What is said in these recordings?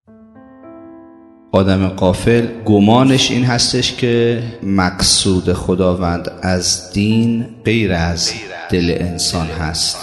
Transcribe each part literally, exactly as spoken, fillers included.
آدم غافل گمانش این هستش که مقصود خداوند از دین غیر از دل انسان هست.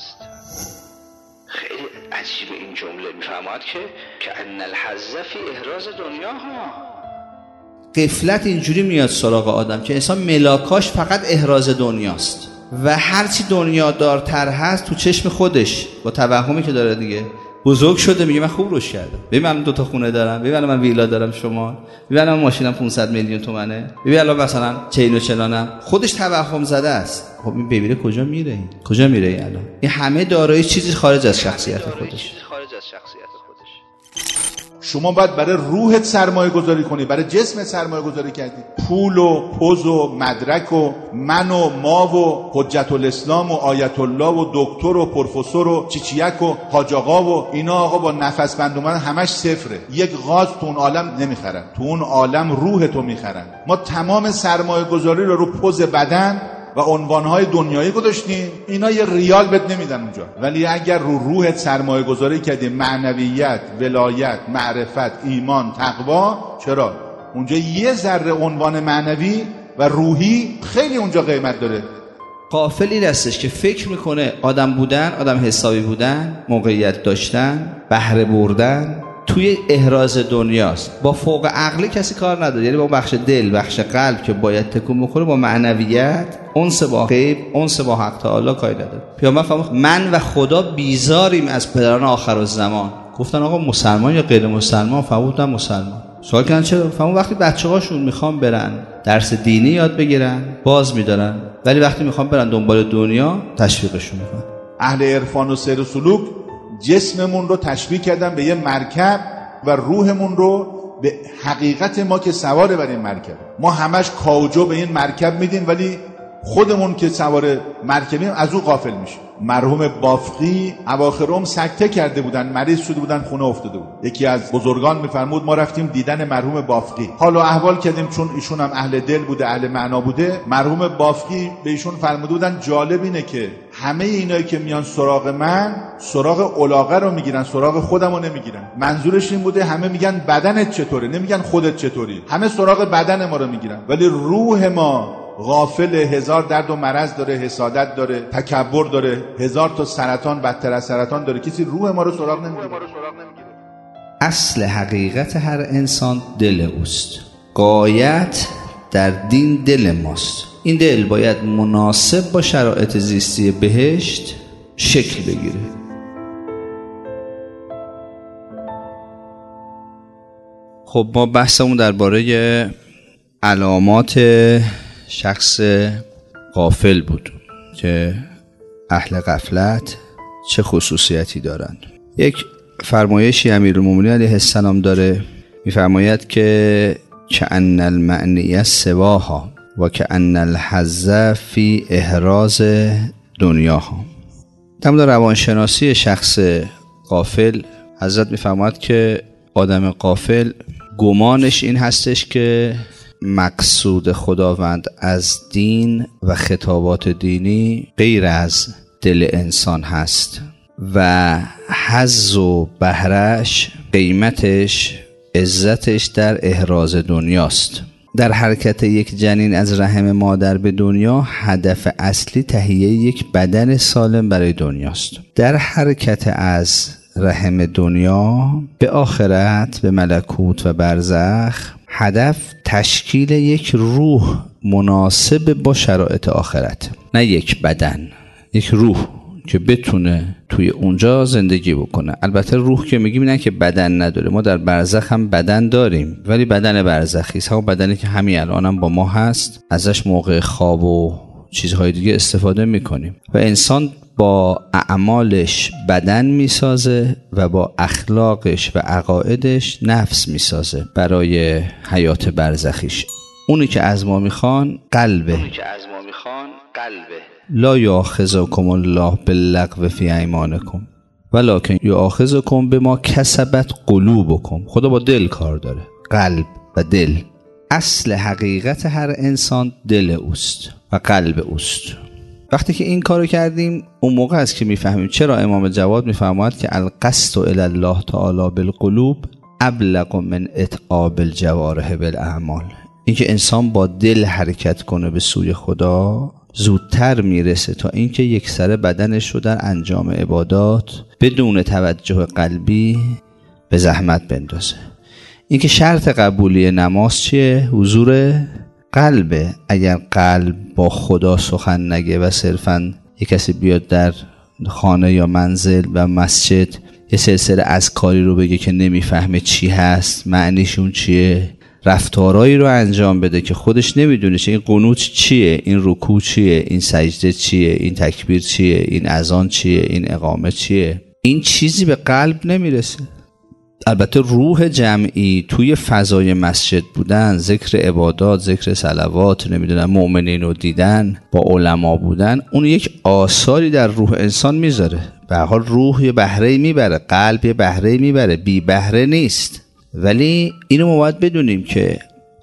خیلی عجیب این جمله میفرماد که کأن الحظ فی احراز دنیاها. غفلت اینجوری میاد سراغ آدم که انسان ملاکاش فقط احراز دنیاست و هرچی دنیادارتر هست تو چشم خودش با توهمی که داره دیگه بزرگ شده، میگه من خوب روش کردم، ببین من دو تا خونه دارم، ببین من ویلا دارم شما، ببین من ماشینم پانصد میلیون تومنه، ببین الان مثلا چین و چلانم. خودش توهم زده است. خب این ببینه کجا میره این کجا میره این الان این همه دارای چیزی خارج از شخصیت خودش. شما باید برای روحت سرمایه گذاری کنی، برای جسمت سرمایه گذاری کردی. پول و پوز و مدرک و من و ما و حجت الاسلام و آیت الله و دکتر و پروفسور و چیچیک و حاج آقا و اینا آقا با نفس بند اومدن همش صفره. یک غاز تو اون عالم نمیخرن، تو اون عالم روحتو میخرن. ما تمام سرمایه گذاری رو رو پوز بدن و عنوانهای دنیایی گذاشتیم، اینا یه ریال بهت نمیدن اونجا. ولی اگر رو روحت سرمایه گذاری کردی، معنویت، ولایت، معرفت، ایمان، تقوا، چرا؟ اونجا یه ذره عنوان معنوی و روحی خیلی اونجا قیمت داره. غافلی دستش که فکر میکنه آدم بودن، آدم حسابی بودن، موقعیت داشتن، بهره بردن توی احراز دنیاست. با فوق عقلی کسی کار نداره، یعنی با بخش دل، بخش قلب که باید تکون بخوره، با معنویت، انس با غیب، انس با حق تعالی کاری نداره. پیامبر فرمود من و خدا بیزاریم از پدران آخرالزمان. گفتن آقا مسلمان یا غیر مسلمان؟ فرمودن مسلمان. سوال کردن چرا؟ فرمود وقتی بچه‌هاشون میخوان برن درس دینی یاد بگیرن باز میدارن، ولی وقتی میخوان برن دنبال دنیا تشویقشون میکنن. اهل عرفان و سیر و سلوک جسممون رو تشبیه کردن به یه مرکب و روحمون رو به حقیقت ما که سواره بر این مرکب. ما همش کاوجو به این مرکب میدیم ولی خودمون که سوار مرکبیم از او غافل میشیم. مرحوم بافقی اواخر عمر سکته کرده بودن، مریض شده بودن، خونه افتاده بود. یکی از بزرگان میفرمود ما رفتیم دیدن مرحوم بافقی، حال و احوال کردیم، چون ایشون هم اهل دل بوده، اهل معنا بوده. مرحوم بافقی به ایشون فرموده بودن جالب اینه که همه اینایی که میان سراغ من سراغ علاقه رو میگیرن، سراغ خودمو نمیگیرن. منظورش این بوده همه میگن بدنت چطوره، نمیگن خودت چطوری، همه سراغ بدن ما رو میگیرن، ولی روح ما غافل، هزار درد و مرض داره، حسادت داره، تکبر داره، هزار تا سرطان بدتر از سرطان داره، کسی روح ما رو سراغ نمیگیره. اصل حقیقت هر انسان دل اوست. غایت در دین دل ماست. این دل باید مناسب با شرایط زیستی بهشت شکل بگیره. خب ما بحثمون درباره علامات شخص غافل بود که اهل غفلت چه خصوصیتی دارند. یک فرمایشی امیرالمومنین علیه السلام داره، میفرماید که کأن المعنی سواها و کأن الحظ فی احراز دنیاها. در مورد روانشناسی شخص غافل حضرت میفرماید که آدم غافل گمانش این هستش که مقصود خداوند از دین و خطابات دینی غیر از دل انسان هست و حظ و بهرش، قیمتش، عزتش در احراز دنیاست. در حرکت یک جنین از رحم مادر به دنیا هدف اصلی تهیه یک بدن سالم برای دنیاست. در حرکت از رحم دنیا به آخرت، به ملکوت و برزخ، هدف تشکیل یک روح مناسب با شرایط آخرت، نه یک بدن، یک روح که بتونه توی اونجا زندگی بکنه. البته روح که میگیم نه که بدن نداره، ما در برزخ هم بدن داریم ولی بدن برزخی است، همون بدنی که همین الان هم با ما هست، ازش موقع خواب و چیزهای دیگه استفاده میکنیم و انسان با اعمالش بدن میسازه و با اخلاقش و عقایدش نفس میسازه برای حیات برزخیش. اونی که از ما میخوان قلبه، لا یاخذکم الله باللغو فی ایمانکم ولکن یاخذکم بما کسبت قلوبکم. خدا با دل کار داره، قلب و دل. اصل حقیقت هر انسان دل اوست و قلب اوست. وقتی که این کارو کردیم اون موقع است که میفهمیم چرا امام جواد میفرماید که القصد الی الله تعالی بالقلوب ابلغ من اتعاب الجوارح بالاعمال. اینکه انسان با دل حرکت کنه به سوی خدا زودتر میرسه تا اینکه یک سر بدنش رو در انجام عبادات بدون توجه قلبی به زحمت بندازه. اینکه شرط قبولی نماز چیه؟ حضور قلبه. اگر قلب با خدا سخن نگه و صرفاً یک کسی بیاد در خانه یا منزل و مسجد یه سلسله اذکاری رو بگه که نمیفهمه چی هست، معنیشون چیه، رفتارایی رو انجام بده که خودش نمیدونه این قنوت چیه، این رکوع چیه، این سجده چیه، این تکبیر چیه، این اذان چیه، این اقامه چیه، این چیزی به قلب نمیرسه. البته روح جمعی توی فضای مسجد بودن، ذکر عبادات، ذکر صلوات، نمیدونم مؤمنین رو دیدن، با علما بودن، اون یک آثاری در روح انسان میذاره. به هر حال روح یه بهره میبره، قلب یه بهره میبره، بی بهره نیست. ولی اینو ما باید بدونیم که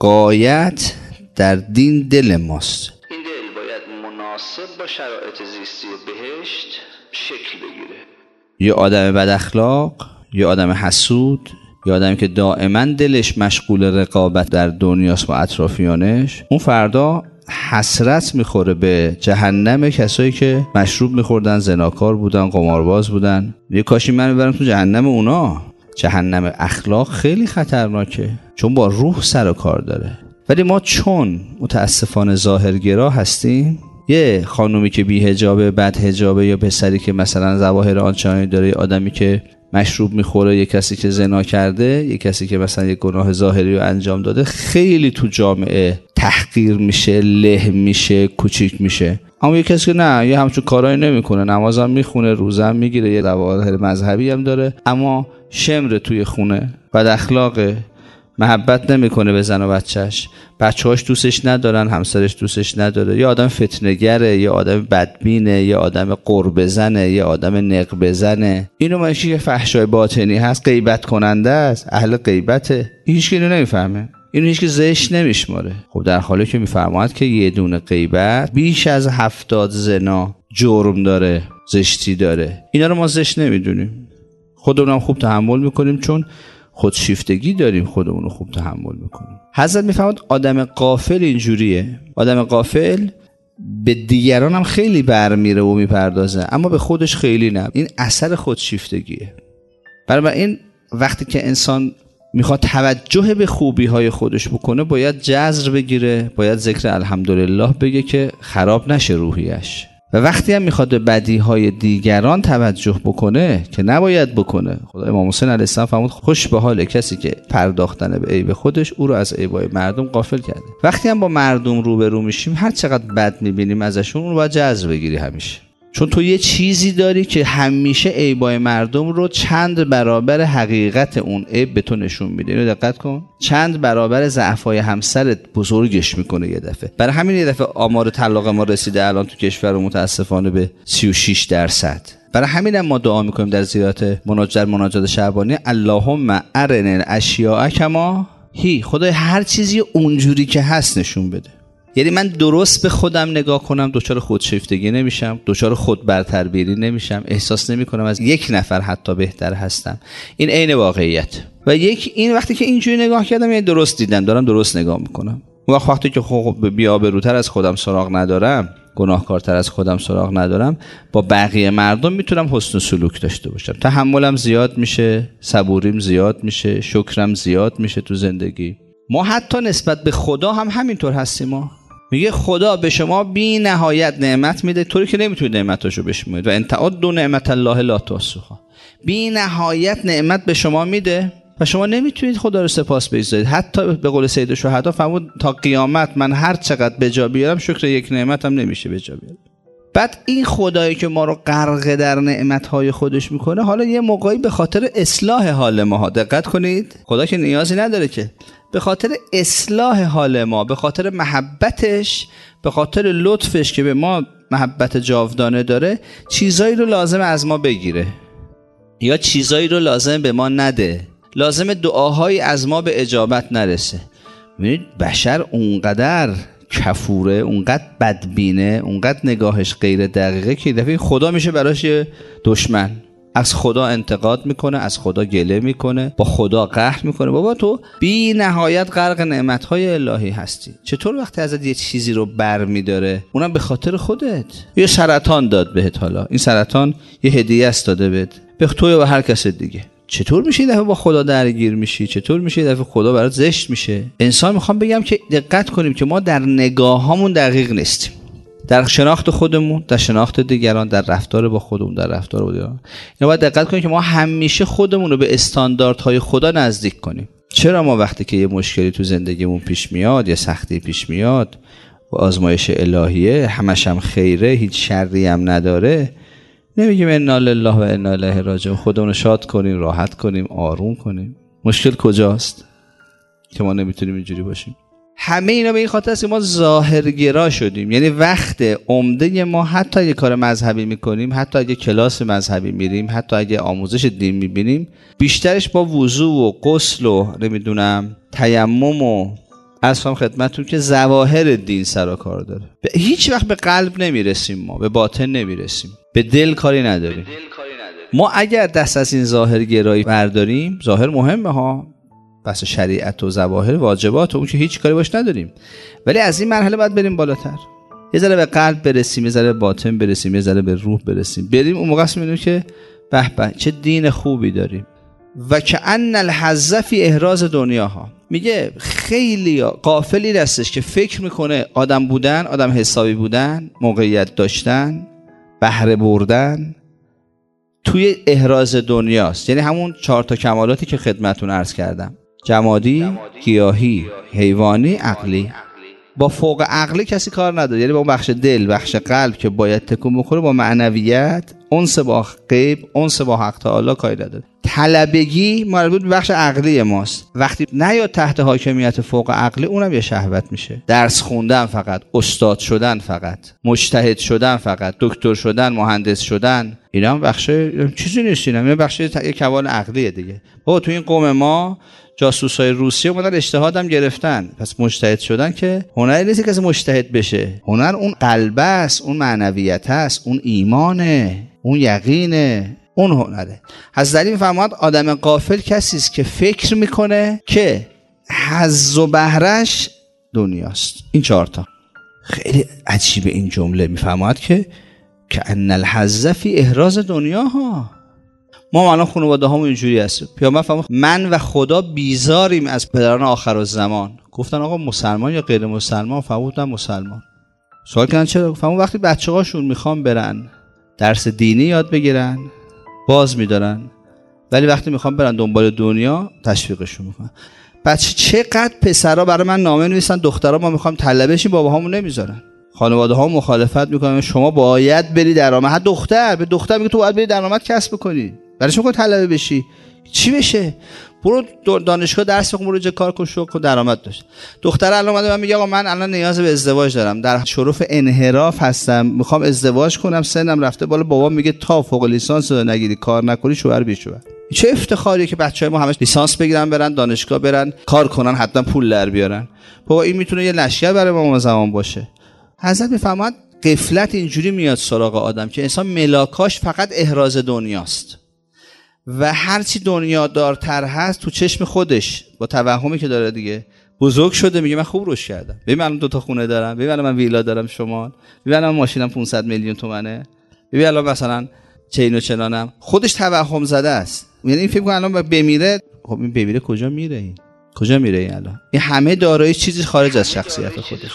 غایت در دین دل ماست. این دل باید مناسب با شرایط زیستی بهشت شکل بگیره. یه آدم بد اخلاق، یه آدم حسود، یه آدمی که دائما دلش مشغول رقابت در دنیاست با اطرافیانش، اون فردا حسرت میخوره به جهنم کسایی که مشروب میخوردن، زناکار بودن، قمارباز بودن. یه کاشی من ببرم تو جهنم اونا. جهنم اخلاق خیلی خطرناکه، چون با روح سر و کار داره. ولی ما چون متاسفانه ظاهرگرا هستیم، یه خانومی که بی حجابه، بد حجابه، یا پسری که مثلا ظواهر آنچنانی داره، یه آدمی که مشروب میخوره، یه کسی که زنا کرده، یه کسی که مثلا یه گناه ظاهری رو انجام داده، خیلی تو جامعه تحقیر میشه، له میشه، کوچیک میشه. اما یه کسی که نه، یه همچون کارایی نمیکنه، نمازم میخونه، روزم میگیره، یه ظواهر مذهبی هم داره، اما شمر توی خونه، بد اخلاقه، محبت نمیکنه به زن و بچهش، بچه‌هاش دوستش ندارن، همسرش دوستش نداره، یه آدم فتنه‌گره، یه آدم بدبینه، یه آدم قرب زنه، یه آدم نقب زنه. اینو ماشی که فحشای باطنی هست، غیبت کننده است، اهل غیبته. هیچ کی اینو نمیفهمه، اینو هیچ کی زشت نمیشماره. خب در حالی که میفرماید که یه دونه غیبت بیش از هفتاد زنا جرم داره، زشتی داره. اینا رو ما زشت نمیدونیم، خودمون هم خوب تحمل میکنیم، چون خودشیفتگی داریم، خودمون رو خوب تحمل میکنیم. حضرت میفهمد آدم غافل اینجوریه. آدم غافل به دیگران هم خیلی برمیره و میپردازه، اما به خودش خیلی نه. این اثر خودشیفتگیه. برای این وقتی که انسان میخواد توجه به خوبی های خودش بکنه، باید جذر بگیره، باید ذکر الحمدلله بگه که خراب نشه روحیش. و وقتی هم میخواد به بدیهای دیگران توجه بکنه که نباید بکنه، خدا امام حسین علیه السلام فرمود خوش به حال کسی که پرداختن به عیب خودش او رو از عیبای مردم غافل کرده. وقتی هم با مردم روبرو میشیم، هر چقدر بد میبینیم ازشون، اون رو باید جذر بگیری همیشه، چون تو یه چیزی داری که همیشه عیبای مردم رو چند برابر حقیقت اون عیب به تو نشون میده. اینو دقت کن، چند برابر ضعفای همسرت بزرگش میکنه یه دفعه. برای همین یه دفعه آمار طلاق ما رسیده الان تو کشور متاسفانه به سی و شش درصد. برای همین هم ما دعا میکنیم در زیارت مناجات مناجات شعبانی، اللهم ارنا الاشیاء کما هی، خدای هر چیزی اونجوری که هست نشون بده. یعنی من درست به خودم نگاه کنم، دچار خودشیفتگی نمیشم، دچار خود برتربیری نمیشم، احساس نمی کنم از یک نفر حتی بهتر هستم. این عین واقعیت. و یک این وقتی که اینجوری نگاه کردم، یعنی درست دیدم، دارم درست نگاه میکنم. اون وقت وقتی که خب بی‌آبروتر از خودم سراغ ندارم، گناهکارتر از خودم سراغ ندارم، با بقیه مردم میتونم حسن سلوک داشته باشم، تحملم زیاد میشه، صبوریم زیاد میشه، شکرم زیاد میشه تو زندگی. ما حتی نسبت به خدا هم همینطور هستیم. ما میگه خدا به شما بی نهایت نعمت میده، طوری که نمیتونید نعمتاشو بشمارید، و ان تعدوا نعمت الله لا تحصوها. بی نهایت نعمت به شما میده و شما نمیتونید خدا رو سپاس بگذارید. حتی به قول سید الشهدا فرمود تا قیامت من هر چقدر به جا بیارم، شکر یک نعمتم نمیشه به جا بیارم. بعد این خدایی که ما رو غرق در نعمت‌های خودش میکنه، حالا یه موقعی به خاطر اصلاح حال ما، دقت کنید، خدا که نیازی نداره که، به خاطر اصلاح حال ما، به خاطر محبتش، به خاطر لطفش که به ما محبت جاودانه داره، چیزایی رو لازم از ما بگیره یا چیزایی رو لازم به ما نده، لازم دعاهایی از ما به اجابت نرسه. ببینید بشر اونقدر کفوره، اونقدر بدبینه، اونقدر نگاهش غیر دقیقه که دفعه خدا میشه براش دشمن. از خدا انتقاد میکنه، از خدا گله میکنه، با خدا قهر میکنه. بابا تو بی نهایت غرق نعمتهای الهی هستی، چطور وقتی ازت یه چیزی رو بر میداره اونم به خاطر خودت؟ یه سرطان داد بهت، حالا این سرطان یه هدیه است داده بهت، به تو یا به هر کس دیگه، چطور میشه این دفعه با خدا درگیر میشی؟ چطور میشه این دفعه خدا برات زشت میشه؟ انسان میخوام بگم که دقت کنیم که ما در نگاهامون دقیق نیستیم، در شناخت خودمون، در شناخت دیگران، در رفتار با خودمون، در رفتار با دیگران. اینا باید دقت کنیم که ما همیشه خودمون رو به استانداردهای خدا نزدیک کنیم. چرا ما وقتی که یه مشکلی تو زندگیمون پیش میاد، یه سختی پیش میاد و آزمایش الهیه، همش هم خیره، هیچ شری هم نداره، نمیگیم انا لله و انا الیه راجعون، خودمون رو شاد کنیم، راحت کنیم، آروم کنیم؟ مشکل کجاست که ما نمیتونیم اینجوری باشیم؟ همه اینا به این خاطر است که ما ظاهرگرا شدیم. یعنی وقت عمده ما حتی اگه کار مذهبی میکنیم، حتی اگه کلاس مذهبی میریم، حتی اگه آموزش دین میبینیم، بیشترش با وضو و غسل و نمیدونم تیمم و اصلا خدمتتون که ظواهر دین سر و کار داره. هیچ وقت به قلب نمیرسیم، ما به باطن نمیرسیم، به دل کاری نداریم. ما اگر دست از این ظاهرگرایی برداریم، ظاهر مهمه ها، بس شریعت و ظواهر واجبات و اون که هیچ کاری باش نداریم، ولی از این مرحله باید بریم بالاتر، یه ذره به قلب برسیم، یه ذره به باطن برسیم، یه ذره به روح برسیم. بریم اون موقع میبینیم که به به چه دین خوبی داریم. و کأن الحظ فی احراز دنیاها. میگه خیلی غافلی هستش که فکر میکنه آدم بودن، آدم حسابی بودن، موقعیت داشتن، بهره بردن توی احراز دنیاست. یعنی همون چهار تا کمالاتی که خدمتتون عرض کردم: جمادی، گیاهی، حیوانی، عقلی. با فوق عقلی کسی کار نداره، یعنی با بخش دل، بخش قلب که باید تکون بخوره، با معنویت، انس با غیب، انس با حق تعالی کاری نداره. طلبگی مربوط به بخش عقلی ماست. وقتی نیاد تحت حاکمیت فوق عقلی، اونم یه شهوت میشه. درس خوندن فقط، استاد شدن فقط، مجتهد شدن فقط، دکتر شدن، مهندس شدن، اینا هم بخش چیزی نیست، اینا بخش یک کمال عقلیه دیگه. بابا تو این قوم ما جاسوسای روسیه اومدن اجتهاد هم گرفتن، پس مجتهد شدن که هنری نیست که کسی مجتهد بشه. هنر اون قلب است، اون معنویت است، اون ایمانه، اون یقینه، اون هنره. حضرت علی میفرماد آدم غافل کسی است که فکر میکنه که حظ و بهرش دنیاست. این چهار تا خیلی عجیبه. این جمله میفرماد که کأن الحظ فی احراز دنیاها. ما الان خانواده هامون اینجوری هست. پیامبر فرمود من و خدا بیزاریم از پدران آخرالزمان. گفتن آقا مسلمان یا غیر مسلمان؟ فرمودن مسلمان. سوال کردن چرا؟ فرمود وقتی بچه‌هاشون میخوان برن درس دینی یاد بگیرن باز میدارن، ولی وقتی میخوان برن دنبال دنیا تشویقشون میکنن. بچه چقدر پسرا برای من نامه نویسن دخترا ما میخوام طلبه شیم، باباهامون نمیذارن. خانواده ها مخالفت میکنن، شما باید بری درآمد. حتی دختر به دختر میگه تو باید بری درآمد کسب کنی. برای چون طلبه بشی چی بشه؟ برو دانشگاه درس بخون، برو جا کار کن، شغل کن، درآمد داشت. دختر الان اومده من میگه آقا من الان نیاز به ازدواج دارم، در شرف انحراف هستم، میخوام ازدواج کنم، سنم رفته بالا، بابا میگه تا فوق لیسانس رو نگیری کار نکنی شوهر بی شوهر. چه افتخاریه که بچهای ما همش لیسانس بگیرن برن دانشگاه برن کار کنن حتما پول در بیارن. بابا این میتونه یه لشکر برای ما زمان باشه. حضرت میفرماد غفلت اینجوری میاد سراغ آدم که انسان ملاکاش فقط احراز دنیاست و هرچی دنیا دارتر هست تو چشم خودش با توهمی که داره دیگه بزرگ شده، میگه من خوب روش کردم، ببین من دو تا خونه دارم، ببین من ویلا دارم شمال، ببین من ماشینم پانصد میلیون تومنه، ببین الان مثلا چین و چنانم. خودش توهم زده است. یعنی این فکر کنه الان بمیره. خب این بمیره کجا میره؟ این کجا میره این الان؟ این همه دارایی چیزی خارج از شخصیت خودش،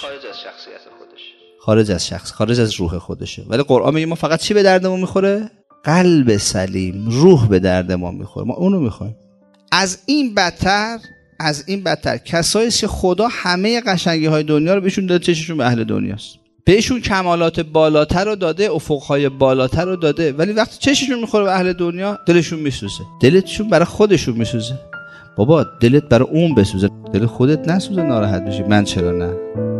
خارج از شخص، خارج از روح خودشه. ولی قرآن میگه ما فقط چی به دردمون میخوره؟ قلب سلیم، روح به درد ما میخوره، ما اونو میخوایم. از این بدتر، از این بدتر کسایی که خدا همه قشنگی های دنیا رو بهشون داده، چششون به اهل دنیاست، بهشون کمالات بالاتر رو داده، افقهای بالاتر رو داده، ولی وقتی چششون میخوره به اهل دنیا دلشون میسوزه. دلتشون برای خودشون میسوزه. بابا دلت برای اون بسوزه، دل خودت نسوزه ناراحت بشی. من چرا نه؟